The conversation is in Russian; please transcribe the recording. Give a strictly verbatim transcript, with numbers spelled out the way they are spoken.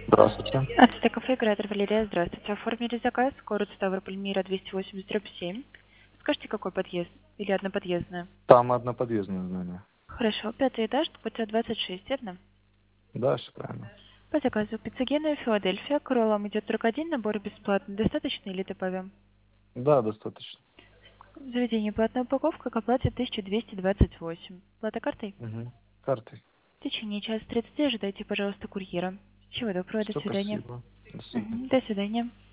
Здравствуйте. Ацтек кафе, оператор Валерия, здравствуйте. Оформили заказ, город Ставрополь, Мира, двести восемьдесят, дробь семь. Скажите, какой подъезд? Или одноподъездная? Там одноподъездное здание. Хорошо, пятый этаж, квартира двадцать шесть, верно? Да, все правильно. По заказу пиццагенная Филадельфия, к роллам идет только один набор бесплатно. Достаточно или добавим? Да, достаточно. В заведении платная упаковка, к оплате тысяча двести двадцать восемь. Плата картой? Угу. Картой. В течение часа тридцати ожидайте, пожалуйста, курьера. Всего доброго, до Все, свидания. спасибо. До свидания. Мгм, до свидания.